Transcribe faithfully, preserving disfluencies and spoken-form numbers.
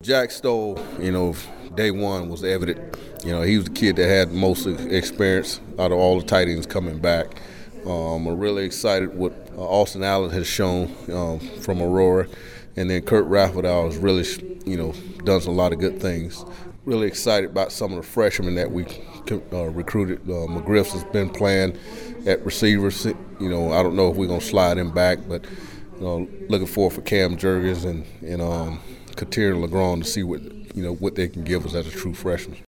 Jack Stoll, you know, day one was evident. You know, he was the kid that had most experience out of all the tight ends coming back. Um, I'm really excited what uh, Austin Allen has shown um, from Aurora. And then Kurt Rafferdahl has really, you know, done a lot of good things. Really excited about some of the freshmen that we uh, recruited. Uh, McGriff has been playing at receivers. You know, I don't know if we're going to slide him back, but, you know, looking forward for Cam Jurgens and, and um, Katir Legrand to see what, you know, what they can give us as a true freshman.